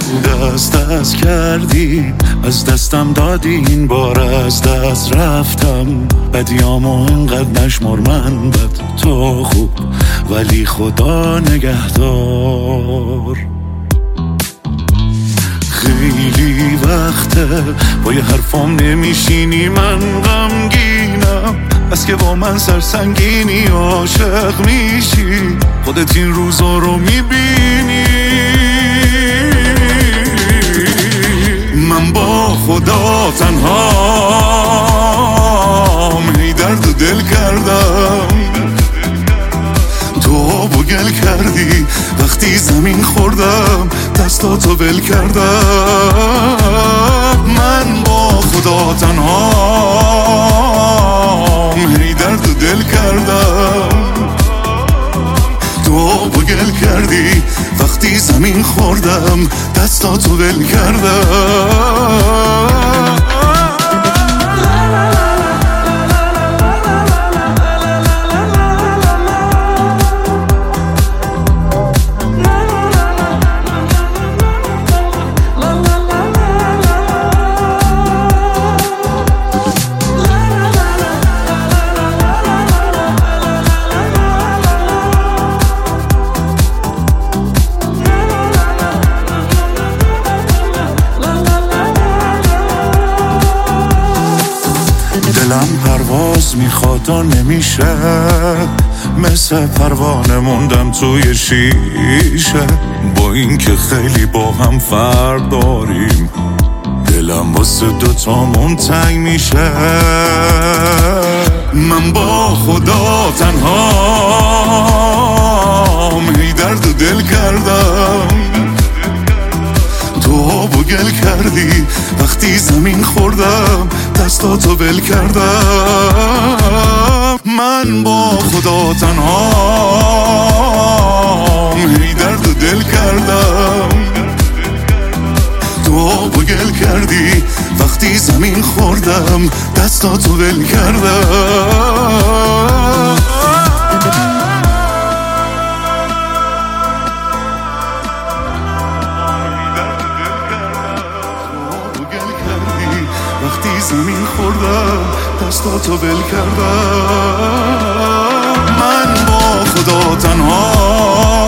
دست کردی، از دستم دادی، این بار از دست رفتم. بدیامو اینقدر نشمر، من بد تو خوب، ولی خدا نگهدار. خیلی وقته با یه حرفام نمیشینی، من غمگینم بس که با من سرسنگینی. عاشق میشی، خودت این روزا رو میبینی. من با خدا تنهام، هی درد و دل کردم. تو آب و گل کردی وقتی زمین خوردم، دستاتو ول کردم. من با خدا تنهام، هی درد و دل کردم. تو آب و گل کردی وقتی زمین خوردم، دستاتو ول کردم. دلم پرواز میخواد و نمیشه، مثل پروانه موندم توی شیشه. با این که خیلی با هم فرق داریم، دلم واسه دوتامون تنگ میشه. من با خدا تنهام، هی درد و دل کردم. تو آب و گل کردی وقتی زمین خوردم، دستاتو ول کردم. من با خدا تنهام، هی درد و دل کردم. تو آب و گل کردی وقتی زمین خوردم، دستاتو ول کردم. وقتی زمین خوردم، دستاتو ول کردم. من با خدا تنها